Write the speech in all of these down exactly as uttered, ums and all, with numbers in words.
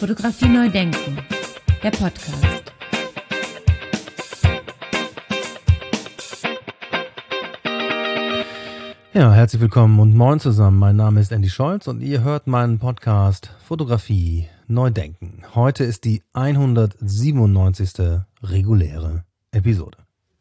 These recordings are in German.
Fotografie neu denken, der Podcast. Ja, herzlich willkommen und moin zusammen. Mein Name ist Andy Scholz und ihr hört meinen Podcast Fotografie neu denken. Heute ist die hundertsiebenundneunzigste reguläre Episode.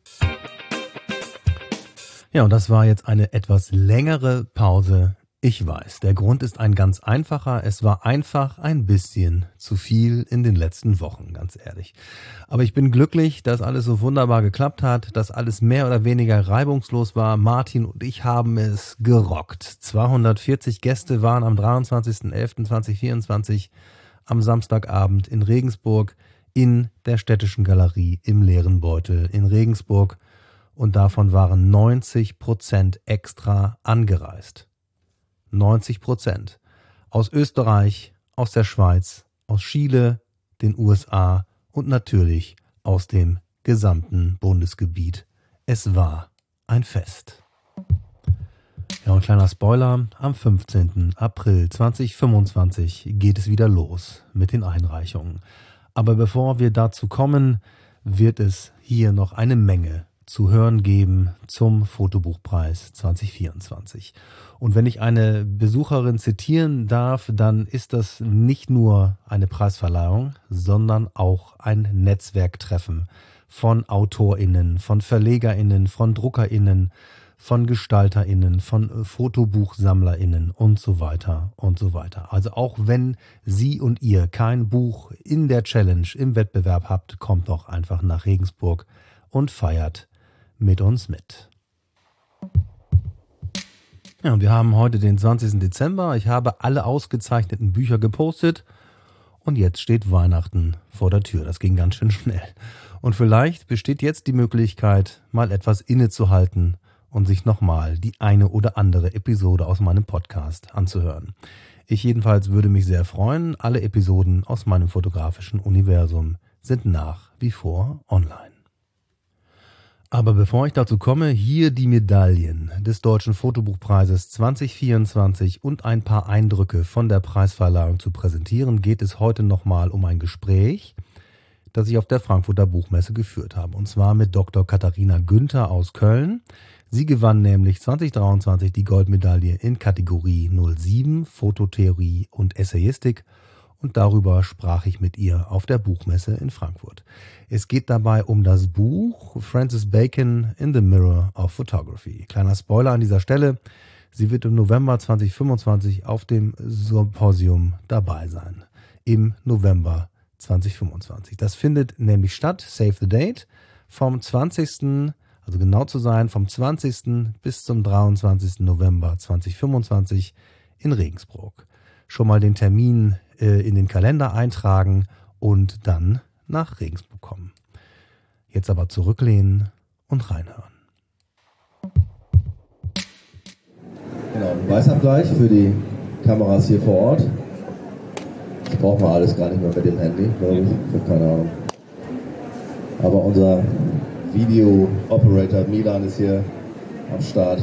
Ja, und das war jetzt eine etwas längere Pause. Ich weiß, der Grund ist ein ganz einfacher. Es war einfach ein bisschen zu viel in den letzten Wochen, ganz ehrlich. Aber ich bin glücklich, dass alles so wunderbar geklappt hat, dass alles mehr oder weniger reibungslos war. Martin und ich haben es gerockt. zweihundertvierzig Gäste waren am dreiundzwanzigsten elften zweitausendvierundzwanzig am Samstagabend in Regensburg in der Städtischen Galerie im Leeren Beutel in Regensburg. Und davon waren neunzig Prozent extra angereist. neunzig Prozent. Aus Österreich, aus der Schweiz, aus Chile, den U S A und natürlich aus dem gesamten Bundesgebiet. Es war ein Fest. Ja, und kleiner Spoiler, am fünfzehnten April zweitausendfünfundzwanzig geht es wieder los mit den Einreichungen. Aber bevor wir dazu kommen, wird es hier noch eine Menge zu hören geben zum Fotobuchpreis zweitausendvierundzwanzig. Und wenn ich eine Besucherin zitieren darf, dann ist das nicht nur eine Preisverleihung, sondern auch ein Netzwerktreffen von AutorInnen, von VerlegerInnen, von DruckerInnen, von GestalterInnen, von FotobuchsammlerInnen und so weiter und so weiter. Also auch wenn Sie und ihr kein Buch in der Challenge, im Wettbewerb habt, kommt doch einfach nach Regensburg und feiert mit uns mit. Ja, und wir haben heute den zwanzigsten Dezember. Ich habe alle ausgezeichneten Bücher gepostet und jetzt steht Weihnachten vor der Tür. Das ging ganz schön schnell. Und vielleicht besteht jetzt die Möglichkeit, mal etwas innezuhalten und sich nochmal die eine oder andere Episode aus meinem Podcast anzuhören. Ich jedenfalls würde mich sehr freuen. Alle Episoden aus meinem fotografischen Universum sind nach wie vor online. Aber bevor ich dazu komme, hier die Medaillen des Deutschen Fotobuchpreises zweitausendvierundzwanzig und ein paar Eindrücke von der Preisverleihung zu präsentieren, geht es heute nochmal um ein Gespräch, das ich auf der Frankfurter Buchmesse geführt habe. Und zwar mit Doktor Katharina Günther aus Köln. Sie gewann nämlich zweitausenddreiundzwanzig die Goldmedaille in Kategorie null sieben, Fototheorie und Essayistik. Und darüber sprach ich mit ihr auf der Buchmesse in Frankfurt. Es geht dabei um das Buch Francis Bacon in the Mirror of Photography. Kleiner Spoiler an dieser Stelle, sie wird im November zweitausendfünfundzwanzig auf dem Symposium dabei sein. Im November zweitausendfünfundzwanzig. Das findet nämlich statt, save the date, vom zwanzigsten, also genau zu sein, vom zwanzigsten bis zum dreiundzwanzigsten November zweitausendfünfundzwanzig in Regensburg. Schon mal den Termin äh, in den Kalender eintragen und dann nach Regensburg kommen. Jetzt aber zurücklehnen und reinhören. Genau, Weißabgleich für die Kameras hier vor Ort. Das braucht man alles gar nicht mehr mit dem Handy, glaube ich. Ich habe keine Ahnung. Aber unser Video-Operator Milan ist hier am Start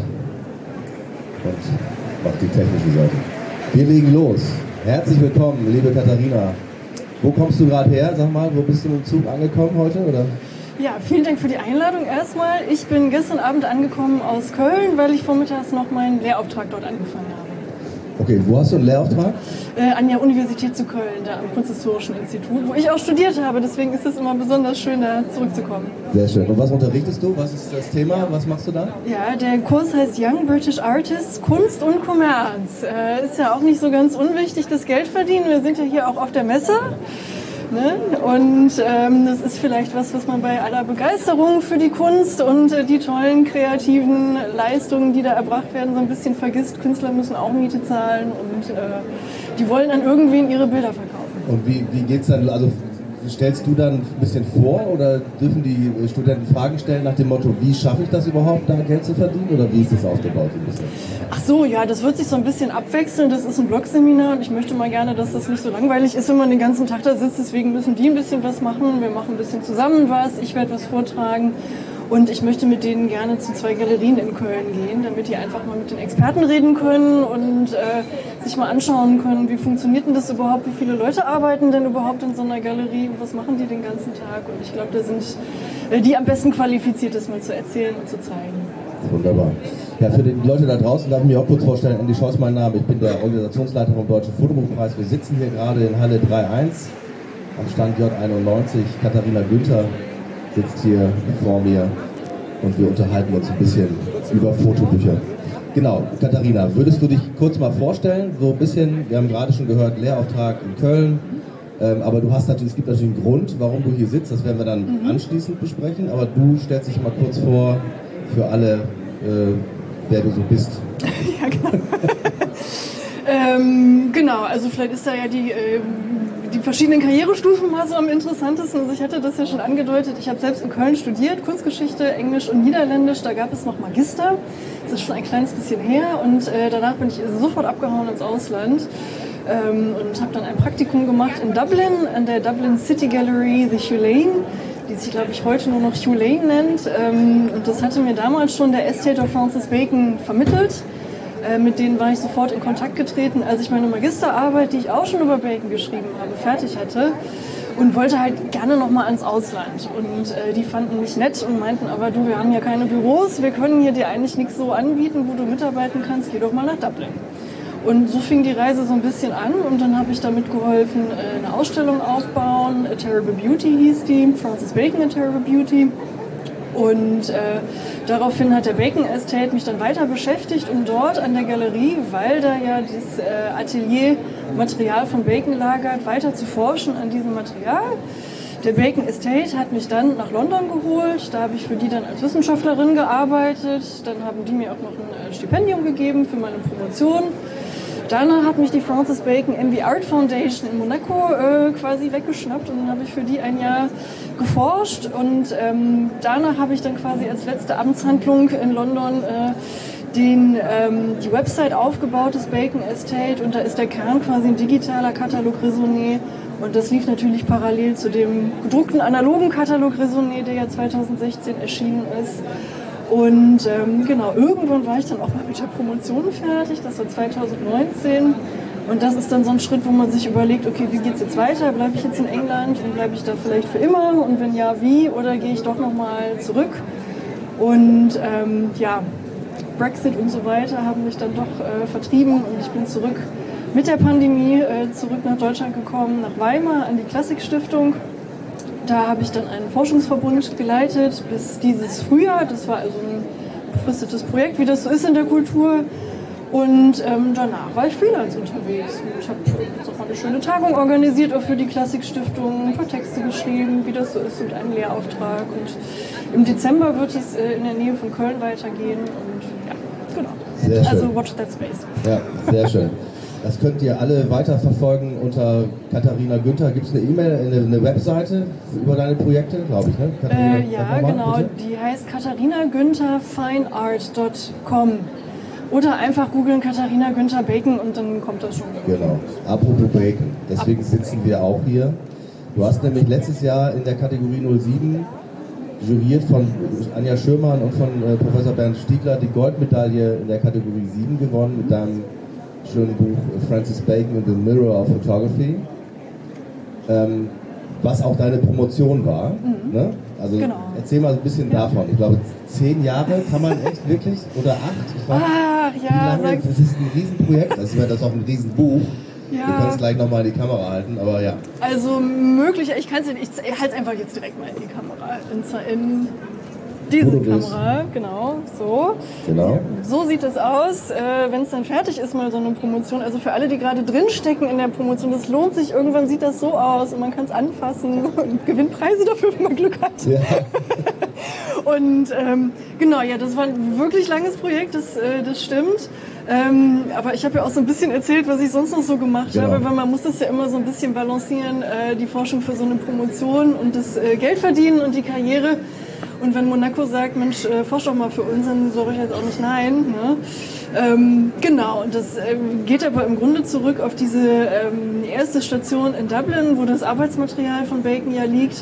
und macht die technische Seite. Wir legen los. Herzlich willkommen, liebe Katharina. Wo kommst du gerade her? Sag mal, wo bist du mit dem Zug angekommen heute? Oder? Ja, vielen Dank für die Einladung erstmal. Ich bin gestern Abend angekommen aus Köln, weil ich vormittags noch meinen Lehrauftrag dort angefangen habe. Okay, wo hast du einen Lehrauftrag? Äh, an der Universität zu Köln, da am Kunsthistorischen Institut, wo ich auch studiert habe. Deswegen ist es immer besonders schön, da zurückzukommen. Sehr schön. Und was unterrichtest du? Was ist das Thema? Was machst du da? Ja, der Kurs heißt Young British Artists, Kunst und Kommerz. Äh, ist ja auch nicht so ganz unwichtig, das Geld verdienen. Wir sind ja hier auch auf der Messe. Ne? Und ähm, das ist vielleicht was, was man bei aller Begeisterung für die Kunst und äh, die tollen kreativen Leistungen, die da erbracht werden, so ein bisschen vergisst. Künstler müssen auch Miete zahlen und äh, die wollen an irgendwen ihre Bilder verkaufen. Und wie, wie geht's dann, also stellst du dann ein bisschen vor oder dürfen die Studenten Fragen stellen nach dem Motto, wie schaffe ich das überhaupt, da Geld zu verdienen, oder wie ist das aufgebaut ein bisschen? Ach so, ja, das wird sich so ein bisschen abwechseln. Das ist ein Blogseminar und ich möchte mal gerne, dass das nicht so langweilig ist, wenn man den ganzen Tag da sitzt. Deswegen müssen die ein bisschen was machen. Wir machen ein bisschen zusammen was. Ich werde was vortragen. Und ich möchte mit denen gerne zu zwei Galerien in Köln gehen, damit die einfach mal mit den Experten reden können und äh, sich mal anschauen können, wie funktioniert denn das überhaupt, wie viele Leute arbeiten denn überhaupt in so einer Galerie und was machen die den ganzen Tag. Und ich glaube, da sind äh, die am besten qualifiziert, das mal zu erzählen und zu zeigen. Wunderbar. Ja, für die Leute da draußen darf ich mich auch kurz vorstellen, Andy Schau ist mein Name, ich bin der Organisationsleiter vom Deutschen Fotobuchpreis. Wir sitzen hier gerade in Halle drei eins am Stand J einundneunzig. Katharina Günther sitzt hier vor mir und wir unterhalten uns ein bisschen über Fotobücher. Genau, Katharina, würdest du dich kurz mal vorstellen, so ein bisschen, wir haben gerade schon gehört, Lehrauftrag in Köln, ähm, aber du hast natürlich, es gibt natürlich einen Grund, warum du hier sitzt, das werden wir dann mhm. anschließend besprechen, aber du stellst dich mal kurz vor, für alle, äh, wer du so bist. Ja, genau. ähm, genau, also vielleicht ist da ja die... Äh, die verschiedenen Karrierestufen mal so am interessantesten. Also ich hatte das ja schon angedeutet, ich habe selbst in Köln studiert, Kunstgeschichte, Englisch und Niederländisch, da gab es noch Magister, das ist schon ein kleines bisschen her und äh, danach bin ich sofort abgehauen ins Ausland ähm, und habe dann ein Praktikum gemacht in Dublin, an der Dublin City Gallery, The Hugh Lane, die sich, glaube ich, heute nur noch Hugh Lane nennt, ähm, und das hatte mir damals schon der Estate of Francis Bacon vermittelt. Mit denen war ich sofort in Kontakt getreten, als ich meine Magisterarbeit, die ich auch schon über Bacon geschrieben habe, fertig hatte und wollte halt gerne nochmal ans Ausland. Und äh, die fanden mich nett und meinten, aber du, wir haben ja keine Büros, wir können hier dir eigentlich nichts so anbieten, wo du mitarbeiten kannst, geh doch mal nach Dublin. Und so fing die Reise so ein bisschen an und dann habe ich damit geholfen, äh, eine Ausstellung aufbauen, A Terrible Beauty hieß die, Francis Bacon A Terrible Beauty. Und äh, daraufhin hat der Bacon Estate mich dann weiter beschäftigt und dort an der Galerie, weil da ja das äh, Atelier Material von Bacon lagert, weiter zu forschen an diesem Material. Der Bacon Estate hat mich dann nach London geholt, da habe ich für die dann als Wissenschaftlerin gearbeitet, dann haben die mir auch noch ein Stipendium gegeben für meine Promotion. Danach hat mich die Francis Bacon M V Art Foundation in Monaco äh, quasi weggeschnappt und dann habe ich für die ein Jahr geforscht und ähm, danach habe ich dann quasi als letzte Amtshandlung in London äh, den, ähm, die Website aufgebaut des Bacon Estate und da ist der Kern quasi ein digitaler Katalog Raisonné und das lief natürlich parallel zu dem gedruckten analogen Katalog Raisonné, der ja zweitausendsechzehn erschienen ist. Und ähm, genau, irgendwann war ich dann auch mal mit der Promotion fertig, das war zweitausendneunzehn. Und das ist dann so ein Schritt, wo man sich überlegt, okay, wie geht's jetzt weiter? Bleibe ich jetzt in England und bleibe ich da vielleicht für immer? Und wenn ja, wie? Oder gehe ich doch nochmal zurück? Und ähm, ja, Brexit und so weiter haben mich dann doch äh, vertrieben und ich bin zurück mit der Pandemie äh, zurück nach Deutschland gekommen, nach Weimar an die Klassikstiftung. Da habe ich dann einen Forschungsverbund geleitet bis dieses Frühjahr. Das war also ein befristetes Projekt, wie das so ist in der Kultur. Und ähm, danach war ich Freelance unterwegs. Und ich habe jetzt auch mal eine schöne Tagung organisiert, auch für die Klassikstiftung, ein paar Texte geschrieben, wie das so ist, und einen Lehrauftrag. Und im Dezember wird es äh, in der Nähe von Köln weitergehen. Und ja, genau. Sehr schön. Also watch that space. Ja, sehr schön. Das könnt ihr alle weiterverfolgen unter Katharina Günther. Gibt es eine E-Mail, eine, eine Webseite über deine Projekte, glaube ich, ne? Katharina, äh, ja, mal, genau. Bitte? Die heißt katharina günther fine art dot com. Oder einfach googeln Katharina Günther Bacon und dann kommt das schon. Genau. Apropos Bacon. Deswegen Apropos sitzen wir auch hier. Du hast nämlich letztes Jahr in der Kategorie null sieben juriert von Anja Schürmann und von äh, Professor Bernd Stiegler die Goldmedaille in der Kategorie sieben gewonnen mit deinem schönen Buch Francis Bacon and the Mirror of Photography, ähm, was auch deine Promotion war. Mhm. Ne? Also genau. Erzähl mal ein bisschen ja. davon. Ich glaube, zehn Jahre kann man echt wirklich, oder acht? Ich weiß, Ach ja, lange, das ist ein Riesenprojekt, das wäre das auch ein Riesenbuch. Ja. Du kannst gleich nochmal in die Kamera halten, aber ja. Also möglich, ich kann es nicht, ich halte es einfach jetzt direkt mal in die Kamera. In, in diese Kamera, genau, so. Genau. So sieht es aus, äh, wenn es dann fertig ist, mal so eine Promotion. Also für alle, die gerade drinstecken in der Promotion, das lohnt sich. Irgendwann sieht das so aus und man kann es anfassen und gewinnt Preise dafür, wenn man Glück hat. Ja. Und ähm, genau, ja, das war ein wirklich langes Projekt, das, äh, das stimmt. Ähm, aber ich habe ja auch so ein bisschen erzählt, was ich sonst noch so gemacht genau. habe, weil man muss das ja immer so ein bisschen balancieren, äh, die Forschung für so eine Promotion und das äh, Geld verdienen und die Karriere. Und wenn Monaco sagt, Mensch, äh, forsch doch mal für uns, dann sage ich jetzt auch nicht nein. Ne? Ähm, genau, und das äh, geht aber im Grunde zurück auf diese ähm, erste Station in Dublin, wo das Arbeitsmaterial von Bacon ja liegt.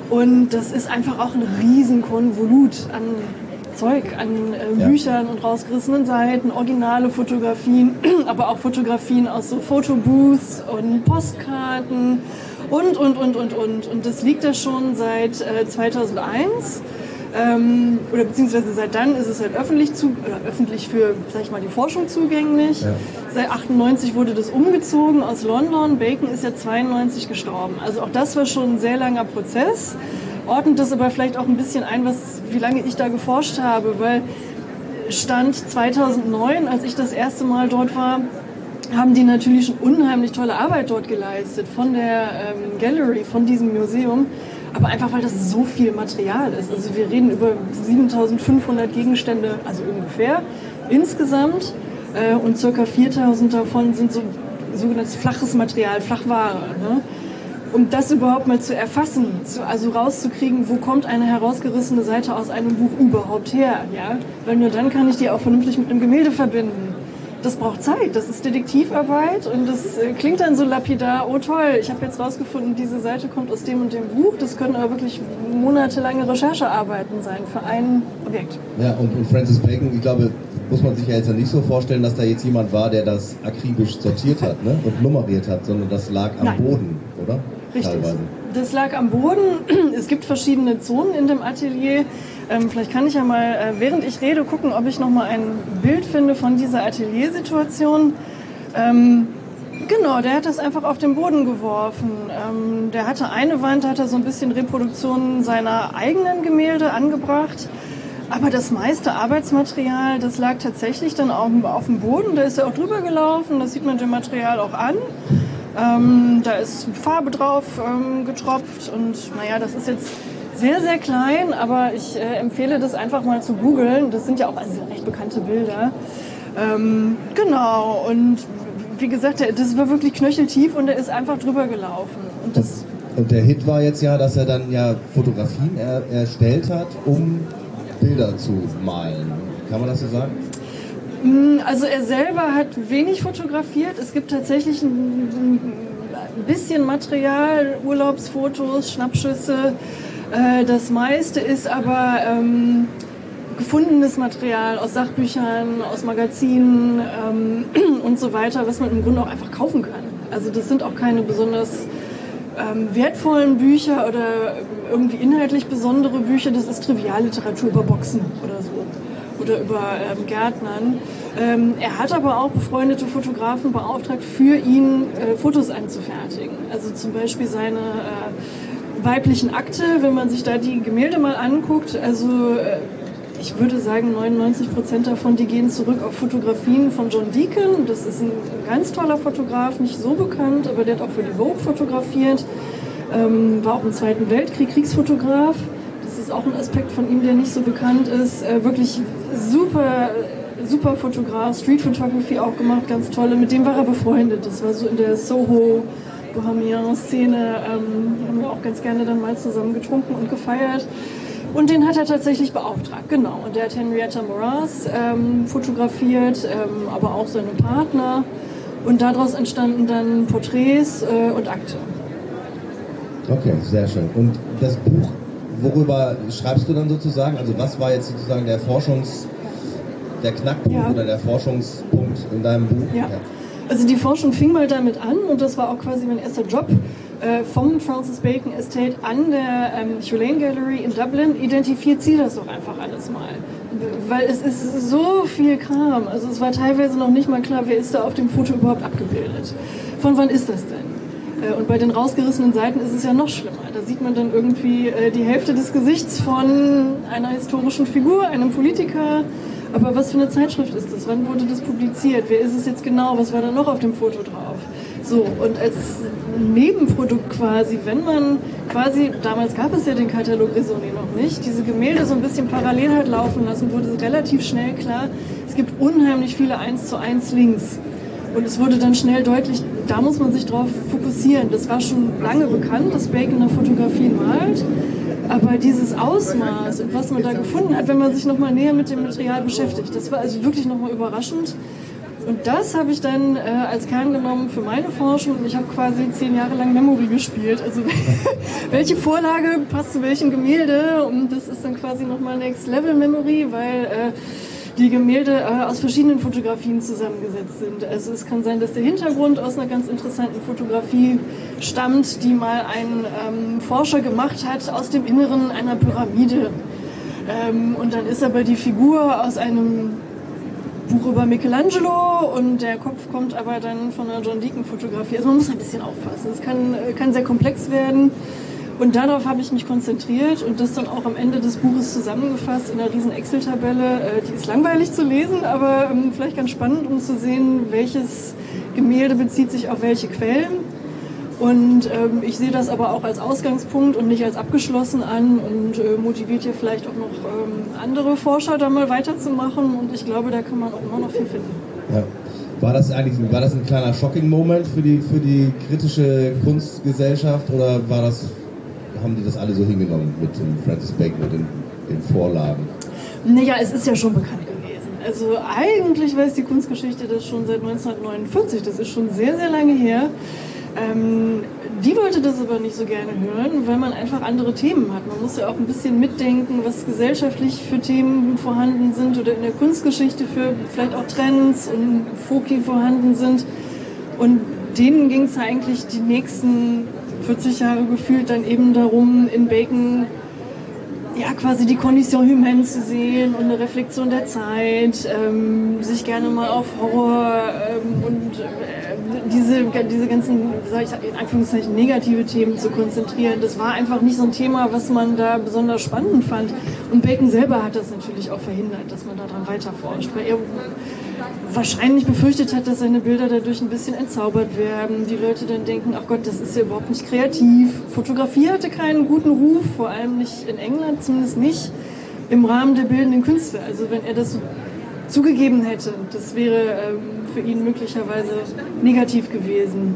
Und das ist einfach auch ein riesen Konvolut an Zeug, an äh, Ja. Büchern und rausgerissenen Seiten, originale Fotografien, aber auch Fotografien aus so Fotobooths und Postkarten und, und, und, und, und. Und das liegt da schon seit äh, zweitausendeins. Ähm, oder beziehungsweise seit dann ist es halt öffentlich, zu, oder öffentlich für, sag ich mal, die Forschung zugänglich. Ja. Seit achtundneunzig wurde das umgezogen aus London. Bacon ist ja zweiundneunzig gestorben. Also auch das war schon ein sehr langer Prozess. Ordnet das aber vielleicht auch ein bisschen ein, was, wie lange ich da geforscht habe, weil Stand zweitausendneun, als ich das erste Mal dort war, haben die natürlich schon unheimlich tolle Arbeit dort geleistet von der ähm, Gallery, von diesem Museum. Aber einfach, weil das so viel Material ist. Also wir reden über siebentausendfünfhundert Gegenstände, also ungefähr, insgesamt. Äh, und ca. viertausend davon sind so sogenanntes flaches Material, Flachware. Ne? Um das überhaupt mal zu erfassen, zu, also rauszukriegen, wo kommt eine herausgerissene Seite aus einem Buch überhaupt her. Ja? Weil nur dann kann ich die auch vernünftig mit einem Gemälde verbinden. Das braucht Zeit, das ist Detektivarbeit und das äh, klingt dann so lapidar, oh toll, ich habe jetzt rausgefunden, diese Seite kommt aus dem und dem Buch. Das können aber wirklich monatelange Recherchearbeiten sein für ein Objekt. Ja, und, und Francis Bacon, ich glaube, muss man sich ja jetzt ja nicht so vorstellen, dass da jetzt jemand war, der das akribisch sortiert hat, ne, und nummeriert hat, sondern das lag am Nein. Boden, oder? Richtig. Teilweise. Das lag am Boden. Es gibt verschiedene Zonen in dem Atelier. Ähm, vielleicht kann ich ja mal, äh, während ich rede, gucken, ob ich noch mal ein Bild finde von dieser Ateliersituation. Ähm, genau, der hat das einfach auf den Boden geworfen. Ähm, der hatte eine Wand, da hat er so ein bisschen Reproduktionen seiner eigenen Gemälde angebracht. Aber das meiste Arbeitsmaterial, das lag tatsächlich dann auch auf dem Boden. Da ist er auch drüber gelaufen, das sieht man dem Material auch an. Ähm, da ist Farbe drauf ähm, getropft und naja, das ist jetzt sehr, sehr klein, aber ich äh, empfehle das einfach mal zu googeln. Das sind ja auch also recht bekannte Bilder. Ähm, genau, und wie gesagt, das war wirklich knöcheltief und er ist einfach drüber gelaufen. Und, das und der Hit war jetzt ja, dass er dann ja Fotografien er, erstellt hat, um Bilder zu malen. Kann man das so sagen? Also er selber hat wenig fotografiert. Es gibt tatsächlich ein, ein bisschen Material, Urlaubsfotos, Schnappschüsse. Das meiste ist aber ähm, gefundenes Material aus Sachbüchern, aus Magazinen ähm, und so weiter, was man im Grunde auch einfach kaufen kann. Also das sind auch keine besonders ähm, wertvollen Bücher oder irgendwie inhaltlich besondere Bücher. Das ist Trivialliteratur über Boxen oder so. Oder über ähm, Gärtnern. Ähm, er hat aber auch befreundete Fotografen beauftragt, für ihn äh, Fotos anzufertigen. Also zum Beispiel seine äh, weiblichen Akte, wenn man sich da die Gemälde mal anguckt. Also äh, ich würde sagen, neunundneunzig Prozent davon, die gehen zurück auf Fotografien von John Deacon. Das ist ein ganz toller Fotograf, nicht so bekannt, aber der hat auch für die Vogue fotografiert. Ähm, war auch im Zweiten Weltkrieg Kriegsfotograf. Das ist auch ein Aspekt von ihm, der nicht so bekannt ist. Äh, wirklich super, super Fotograf, Street Photography auch gemacht, ganz tolle. Mit dem war er befreundet. Das war so in der Soho Bohemian-Szene. Ähm, haben wir auch ganz gerne dann mal zusammen getrunken und gefeiert. Und den hat er tatsächlich beauftragt, genau. Und der hat Henrietta Moraz ähm, fotografiert, ähm, aber auch seine Partner. Und daraus entstanden dann Porträts äh, und Akte. Okay, sehr schön. Und das Buch, worüber schreibst du dann sozusagen? Also was war jetzt sozusagen der Forschungs-, der Knackpunkt ja. oder der Forschungspunkt in deinem Buch? Ja. ja, also die Forschung fing mal damit an und das war auch quasi mein erster Job äh, vom Francis Bacon Estate an der ähm, Tulane Gallery in Dublin. Identifiziert das doch einfach alles mal. Weil es ist so viel Kram. Also es war teilweise noch nicht mal klar, wer ist da auf dem Foto überhaupt abgebildet. Von wann ist das denn? Und bei den rausgerissenen Seiten ist es ja noch schlimmer. Da sieht man dann irgendwie äh, die Hälfte des Gesichts von einer historischen Figur, einem Politiker. Aber was für eine Zeitschrift ist das? Wann wurde das publiziert? Wer ist es jetzt genau? Was war da noch auf dem Foto drauf? So, und als Nebenprodukt quasi, wenn man quasi, damals gab es ja den Katalog Raisonné noch nicht, diese Gemälde so ein bisschen parallel hat laufen lassen, wurde relativ schnell klar, es gibt unheimlich viele eins zu eins Links. Und es wurde dann schnell deutlich, da muss man sich drauf fokussieren. Das war schon lange bekannt, dass Bacon nach Fotografien malt. Aber dieses Ausmaß und was man da gefunden hat, wenn man sich nochmal näher mit dem Material beschäftigt, das war also wirklich nochmal überraschend. Und das habe ich dann äh, als Kern genommen für meine Forschung und ich habe quasi zehn Jahre lang Memory gespielt. Also welche Vorlage passt zu welchem Gemälde und das ist dann quasi nochmal Next Level Memory, weil äh, die Gemälde äh, aus verschiedenen Fotografien zusammengesetzt sind. Also es kann sein, dass der Hintergrund aus einer ganz interessanten Fotografie stammt, die mal ein ähm, Forscher gemacht hat aus dem Inneren einer Pyramide. Ähm, und dann ist aber die Figur aus einem Buch über Michelangelo und der Kopf kommt aber dann von einer John Deacon-Fotografie. Also man muss ein bisschen aufpassen. Es kann, kann sehr komplex werden. Und darauf habe ich mich konzentriert und das dann auch am Ende des Buches zusammengefasst in einer riesen Excel-Tabelle. Die ist langweilig zu lesen, aber vielleicht ganz spannend, um zu sehen, welches Gemälde bezieht sich auf welche Quellen. Und ähm, ich sehe das aber auch als Ausgangspunkt und nicht als abgeschlossen an und äh, motiviert hier vielleicht auch noch ähm, andere Forscher, da mal weiterzumachen. Und ich glaube, da kann man auch immer noch viel finden. Ja. War das eigentlich war das ein kleiner Shocking-Moment für die, für die kritische Kunstgesellschaft oder war das, haben die das alle so hingenommen mit dem Francis Bacon und den, den Vorlagen? Naja, es ist ja schon bekannt gewesen. Also eigentlich weiß die Kunstgeschichte das schon seit neunzehnhundertneunundvierzig. Das ist schon sehr, sehr lange her. Ähm, die wollte das aber nicht so gerne hören, weil man einfach andere Themen hat. Man muss ja auch ein bisschen mitdenken, was gesellschaftlich für Themen vorhanden sind oder in der Kunstgeschichte für vielleicht auch Trends und Foki vorhanden sind. Und denen ging es eigentlich die nächsten vierzig Jahre gefühlt dann eben darum, in Bacon ja quasi die Condition humaine zu sehen und eine Reflexion der Zeit, ähm, sich gerne mal auf Horror ähm, und äh, diese, diese ganzen, sag ich in Anführungszeichen, negative Themen zu konzentrieren. Das war einfach nicht so ein Thema, was man da besonders spannend fand. Und Bacon selber hat das natürlich auch verhindert, dass man daran weiterforscht, weil er wahrscheinlich befürchtet hat, dass seine Bilder dadurch ein bisschen entzaubert werden. Die Leute dann denken, ach Gott, das ist ja überhaupt nicht kreativ. Fotografie hatte keinen guten Ruf, vor allem nicht in England, zumindest nicht im Rahmen der bildenden Künste. Also wenn er das so zugegeben hätte, das wäre ähm, für ihn möglicherweise negativ gewesen.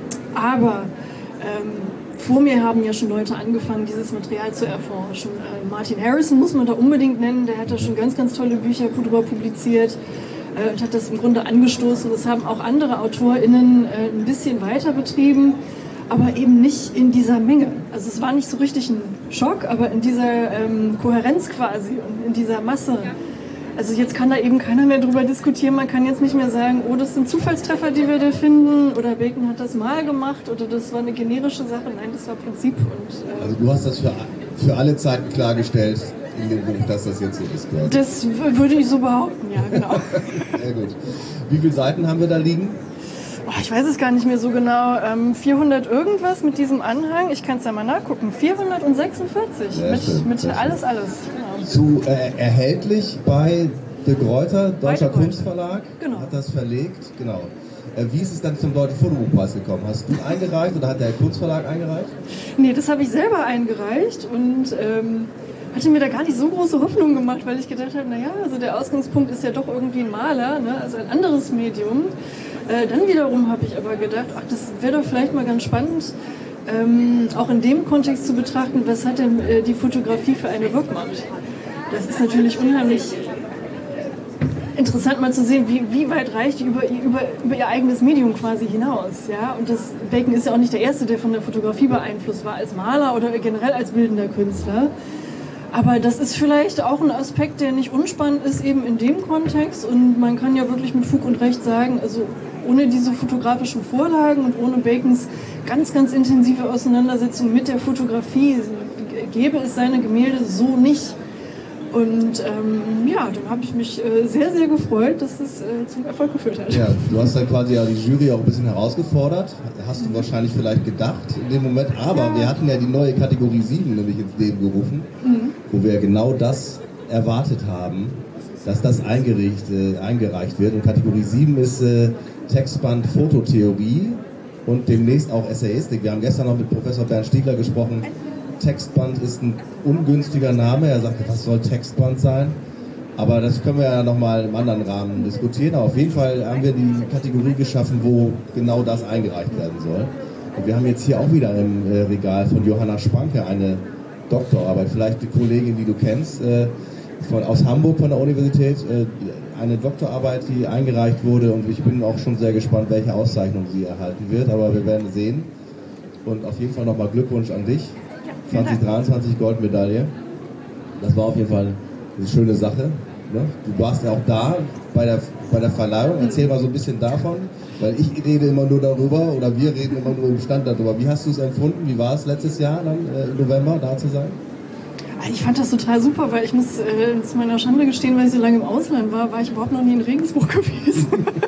Aber ähm, vor mir haben ja schon Leute angefangen, dieses Material zu erforschen. Äh, Martin Harrison muss man da unbedingt nennen, der hat da schon ganz, ganz tolle Bücher drüber publiziert äh, und hat das im Grunde angestoßen. Das haben auch andere AutorInnen äh, ein bisschen weiter betrieben, aber eben nicht in dieser Menge. Also es war nicht so richtig ein Schock, aber in dieser ähm, Kohärenz quasi und in dieser Masse. Also jetzt kann da eben keiner mehr drüber diskutieren. Man kann jetzt nicht mehr sagen, oh, das sind Zufallstreffer, die wir da finden, oder Bacon hat das mal gemacht, oder das war eine generische Sache. Nein, das war Prinzip. Und, äh also du hast das für, für alle Zeiten klargestellt in dem Buch, dass das jetzt so ist. Quasi. Das würde ich so behaupten, ja, genau. Sehr gut. Wie viele Seiten haben wir da liegen? Oh, ich weiß es gar nicht mehr so genau. Ähm, vierhundert irgendwas mit diesem Anhang. Ich kann es ja mal nachgucken. vierhundertsechsundvierzig. Sehr mit schön, mit sehr alles, schön. alles. Genau. Zu, äh, erhältlich bei De Gruyter, Deutscher Kunstverlag. Genau. Hat das verlegt. Genau. Äh, wie ist es dann zum Deutschen Fotobuchpreis gekommen? Hast du eingereicht oder hat der Kunstverlag eingereicht? Nee, das habe ich selber eingereicht und ähm, hatte mir da gar nicht so große Hoffnung gemacht, weil ich gedacht habe, naja, also der Ausgangspunkt ist ja doch irgendwie ein Maler, ne? Also ein anderes Medium. Äh, dann wiederum habe ich aber gedacht, ach, das wäre doch vielleicht mal ganz spannend, ähm, auch in dem Kontext zu betrachten, was hat denn äh, die Fotografie für eine Wirkmacht. Das ist natürlich unheimlich interessant mal zu sehen, wie, wie weit reicht die über, über, über ihr eigenes Medium quasi hinaus. Ja? Und das Bacon ist ja auch nicht der Erste, der von der Fotografie beeinflusst war, als Maler oder generell als bildender Künstler. Aber das ist vielleicht auch ein Aspekt, der nicht unspannend ist, eben in dem Kontext. Und man kann ja wirklich mit Fug und Recht sagen, also ohne diese fotografischen Vorlagen und ohne Bacons ganz, ganz intensive Auseinandersetzung mit der Fotografie gäbe es seine Gemälde so nicht. Und ähm, ja, dann habe ich mich äh, sehr, sehr gefreut, dass es äh, zum Erfolg geführt hat. Ja, du hast dann quasi ja die Jury auch ein bisschen herausgefordert. Hast du wahrscheinlich vielleicht gedacht in dem Moment. Aber ja. Wir hatten ja die neue Kategorie sieben nämlich ins Leben gerufen, mhm. wo wir genau das erwartet haben, dass das eingereicht, äh, eingereicht wird. Und Kategorie sieben ist äh, Textband Fototheorie und demnächst auch Essayistik. Wir haben gestern noch mit Professor Bernd Stiegler gesprochen. Textband ist ein ungünstiger Name. Er sagte, was soll Textband sein? Aber das können wir ja nochmal im anderen Rahmen diskutieren. Aber auf jeden Fall haben wir die Kategorie geschaffen, wo genau das eingereicht werden soll. Und wir haben jetzt hier auch wieder im äh, Regal von Johanna Spanke eine Doktorarbeit. Vielleicht die Kollegin, die du kennst, äh, von, aus Hamburg von der Universität. Äh, eine Doktorarbeit, die eingereicht wurde und ich bin auch schon sehr gespannt, welche Auszeichnung sie erhalten wird, aber wir werden sehen. Und auf jeden Fall nochmal Glückwunsch an dich. zwanzig dreiundzwanzig Goldmedaille. Das war auf jeden Fall eine schöne Sache. Ne? Du warst ja auch da bei der, bei der Verleihung. Erzähl mal so ein bisschen davon, weil ich rede immer nur darüber oder wir reden immer nur im Stand darüber. Wie hast du es empfunden? Wie war es letztes Jahr dann äh, im November da zu sein? Ich fand das total super, weil ich muss äh, zu meiner Schande gestehen, weil ich so lange im Ausland war, war ich überhaupt noch nie in Regensburg gewesen.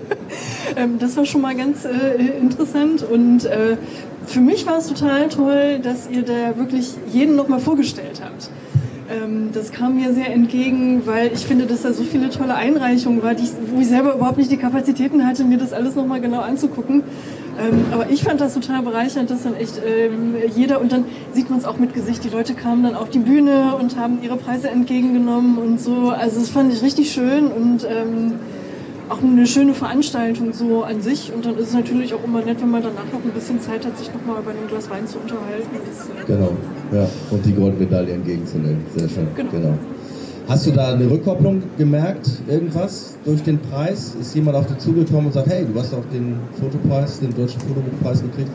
ähm, das war schon mal ganz äh, interessant und äh, für mich war es total toll, dass ihr da wirklich jeden nochmal vorgestellt habt. Ähm, das kam mir sehr entgegen, weil ich finde, dass da so viele tolle Einreichungen war, die ich, wo ich selber überhaupt nicht die Kapazitäten hatte, mir das alles nochmal genau anzugucken. Ähm, aber ich fand das total bereichernd, dass dann echt ähm, jeder, und dann sieht man es auch mit Gesicht, die Leute kamen dann auf die Bühne und haben ihre Preise entgegengenommen und so. Also das fand ich richtig schön und ähm, auch eine schöne Veranstaltung so an sich. Und dann ist es natürlich auch immer nett, wenn man danach noch ein bisschen Zeit hat, sich nochmal über ein Glas Wein zu unterhalten. Das, äh genau, ja. Und die Goldmedaille entgegenzunehmen. Sehr schön. Genau. genau. Hast du da eine Rückkopplung gemerkt, irgendwas durch den Preis? Ist jemand auf dich zugekommen und sagt, hey, du hast auch den Fotopreis, den deutschen Fotopreis gekriegt?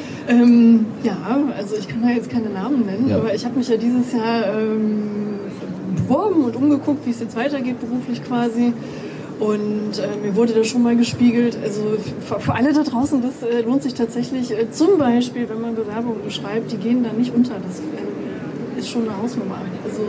Ähm, ja, also ich kann da jetzt keine Namen nennen, ja. aber ich habe mich ja dieses Jahr ähm, beworben und umgeguckt, wie es jetzt weitergeht beruflich quasi. Und äh, mir wurde das schon mal gespiegelt. Also für, für alle da draußen, das äh, lohnt sich tatsächlich. Äh, zum Beispiel, wenn man Bewerbungen schreibt, die gehen dann nicht unter. Das äh, ist schon eine Hausnummer. Also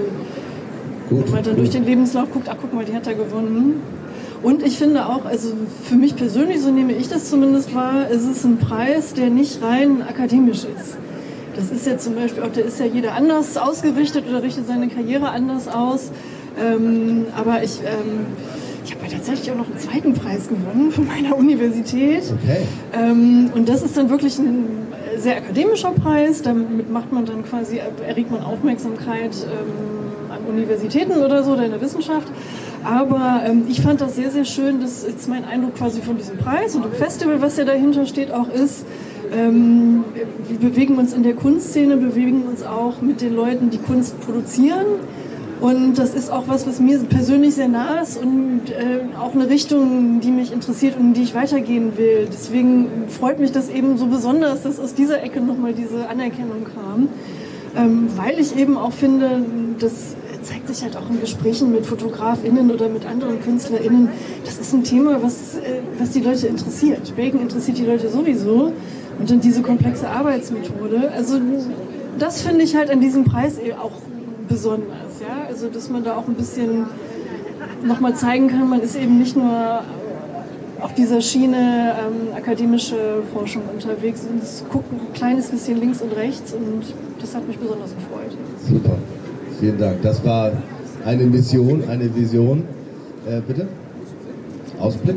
Gut, wenn man dann gut. durch den Lebenslauf guckt, ach guck mal, die hat da gewonnen. Und ich finde auch, also für mich persönlich, so nehme ich das zumindest wahr, ist es ein Preis, der nicht rein akademisch ist. Das ist ja zum Beispiel auch, da ist ja jeder anders ausgerichtet oder richtet seine Karriere anders aus. Ähm, aber ich, ähm, ich habe ja tatsächlich auch noch einen zweiten Preis gewonnen von meiner Universität. Okay. Ähm, und das ist dann wirklich ein sehr akademischer Preis. Damit macht man dann quasi, erregt man Aufmerksamkeit ähm, an Universitäten oder so, oder in der Wissenschaft. Aber ähm, ich fand das sehr, sehr schön, dass jetzt mein Eindruck quasi von diesem Preis und dem Festival, was ja dahinter steht, auch ist, ähm, wir bewegen uns in der Kunstszene, bewegen uns auch mit den Leuten, die Kunst produzieren. Und das ist auch was, was mir persönlich sehr nah ist und äh, auch eine Richtung, die mich interessiert und in die ich weitergehen will. Deswegen freut mich das eben so besonders, dass aus dieser Ecke nochmal diese Anerkennung kam. Ähm, weil ich eben auch finde, das zeigt sich halt auch in Gesprächen mit FotografInnen oder mit anderen KünstlerInnen. Das ist ein Thema, was, äh, was die Leute interessiert. Bacon interessiert die Leute sowieso. Und dann diese komplexe Arbeitsmethode. Also das finde ich halt an diesem Preis auch besonders. Ja? Also dass man da auch ein bisschen nochmal zeigen kann, man ist eben nicht nur auf dieser Schiene ähm, akademische Forschung unterwegs und es guckt ein kleines bisschen links und rechts und das hat mich besonders gefreut. Super, vielen Dank. Das war eine Mission, eine Vision. Äh, bitte? Ausblick?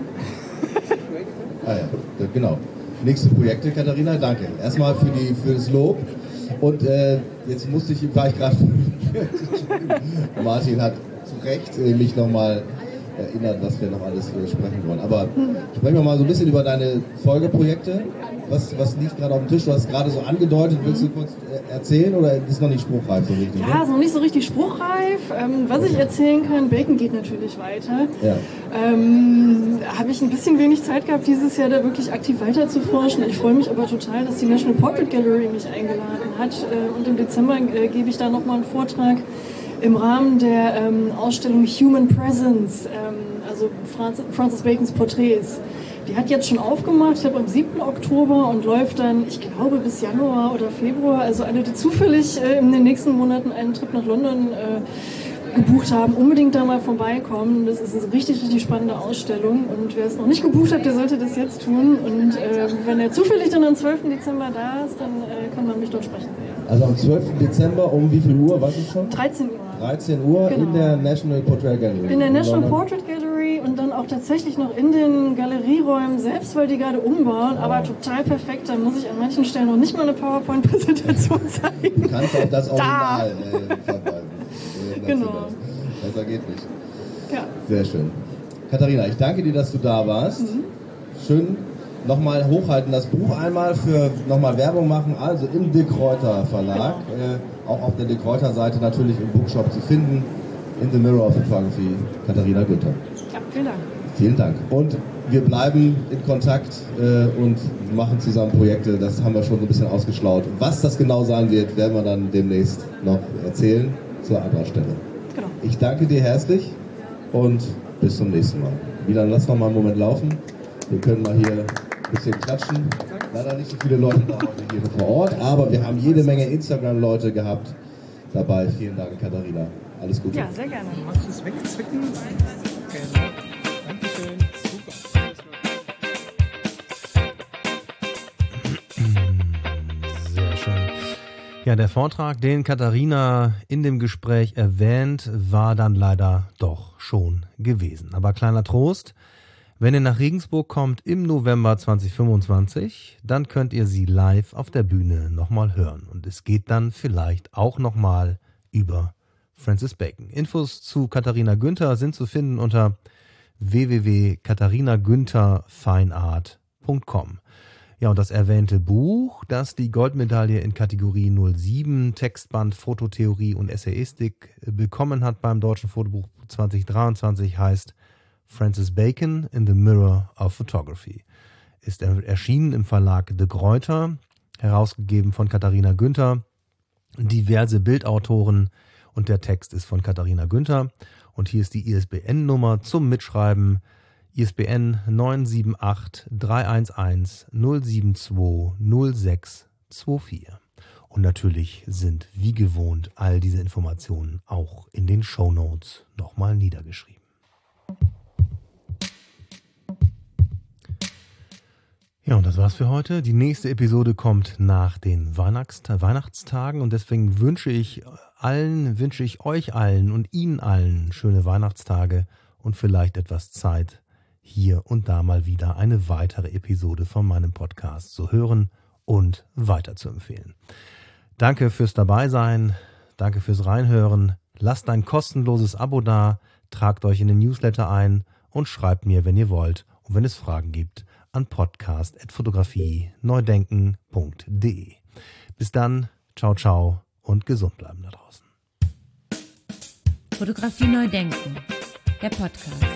Ah ja, genau. Nächste Projekte, Katharina, danke. Erstmal für, die, für das Lob. Und äh, jetzt musste ich, war ich gerade, Martin hat zu Recht äh, mich nochmal erinnert, was wir noch alles äh, sprechen wollen. Aber sprechen wir mal so ein bisschen über deine Folgeprojekte. Was, was liegt gerade auf dem Tisch? Du hast es gerade so angedeutet. Willst du kurz äh, erzählen oder ist noch nicht spruchreif so richtig? Ja, ne? Ist noch nicht so richtig spruchreif. Ähm, was ich erzählen kann, Bacon geht natürlich weiter. Ja. Ähm, habe ich ein bisschen wenig Zeit gehabt, dieses Jahr da wirklich aktiv weiter zu forschen. Ich freue mich aber total, dass die National Portrait Gallery mich eingeladen hat. Äh, und im Dezember äh, gebe ich da nochmal einen Vortrag im Rahmen der ähm, Ausstellung Human Presence, ähm, also Francis, Francis Bacons Porträts. Die hat jetzt schon aufgemacht, ich glaube am siebten Oktober und läuft dann, ich glaube, bis Januar oder Februar. Also alle, die zufällig äh, in den nächsten Monaten einen Trip nach London äh, gebucht haben, unbedingt da mal vorbeikommen. Das ist eine richtig, richtig spannende Ausstellung und wer es noch nicht gebucht hat, der sollte das jetzt tun. Und äh, wenn er zufällig dann am zwölften Dezember da ist, dann äh, kann man mich dort sprechen sehen. Also am zwölften Dezember um wie viel Uhr, weiß ich schon? dreizehn Uhr. dreizehn Uhr Genau. In der National Portrait Gallery. In der National London. Portrait Gallery und dann auch tatsächlich noch in den Galerieräumen selbst, weil die gerade umbauen, aber Ja. total perfekt. Da muss ich an manchen Stellen noch nicht mal eine PowerPoint-Präsentation zeigen. Du kannst auf das Da. Original äh, verweisen. Äh, Genau. Das. Besser geht nicht. Ja. Sehr schön. Katharina, ich danke dir, dass du da warst. Mhm. Schön nochmal hochhalten, das Buch einmal für nochmal Werbung machen, also im De Gruyter Verlag, Genau. äh, auch auf der De Gruyter Seite natürlich im Bookshop zu finden. In the Mirror of Photography, Katharina Günther. Ja, vielen Dank. Vielen Dank. Und wir bleiben in Kontakt äh, und machen zusammen Projekte. Das haben wir schon so ein bisschen ausgeschlaut. Was das genau sein wird, werden wir dann demnächst noch erzählen zur anderer Stelle. Genau. Ich danke dir herzlich und bis zum nächsten Mal. Milan, lass noch mal einen Moment laufen. Wir können mal hier ein bisschen klatschen. Leider nicht so viele Leute da heute hier vor Ort, aber wir haben jede Menge Instagram-Leute gehabt dabei. Vielen Dank, Katharina. Alles Gute. Ja, sehr gerne. Magst du es wegzwicken? Genau. Dankeschön. Super. Sehr schön. Ja, der Vortrag, den Katharina in dem Gespräch erwähnt, war dann leider doch schon gewesen. Aber kleiner Trost, wenn ihr nach Regensburg kommt im November zwanzig fünfundzwanzig, dann könnt ihr sie live auf der Bühne nochmal hören. Und es geht dann vielleicht auch nochmal über Francis Bacon. Infos zu Katharina Günther sind zu finden unter w w w punkt katharina günther fine art punkt com. Ja, und das erwähnte Buch, das die Goldmedaille in Kategorie null sieben Textband Fototheorie und Essayistik bekommen hat beim Deutschen Fotobuch zwanzig dreiundzwanzig, heißt Francis Bacon in the Mirror of Photography. Ist erschienen im Verlag De Gruyter, herausgegeben von Katharina Günther, diverse Bildautoren, und der Text ist von Katharina Günther. Und hier ist die I S B N-Nummer zum Mitschreiben. I S B N neun sieben acht drei eins eins null sieben zwei null sechs zwei vier. Und natürlich sind wie gewohnt all diese Informationen auch in den Shownotes nochmal niedergeschrieben. Ja, und das war's für heute. Die nächste Episode kommt nach den Weihnachts- Weihnachtstagen und deswegen wünsche ich allen, wünsche ich euch allen und Ihnen allen schöne Weihnachtstage und vielleicht etwas Zeit, hier und da mal wieder eine weitere Episode von meinem Podcast zu hören und weiterzuempfehlen. Danke fürs Dabeisein, danke fürs Reinhören. Lasst ein kostenloses Abo da, tragt euch in den Newsletter ein und schreibt mir, wenn ihr wollt und wenn es Fragen gibt, an podcast at fotografie neudenken punkt de. Bis dann, ciao, ciao und gesund bleiben da draußen. Fotografie neu denken, der Podcast.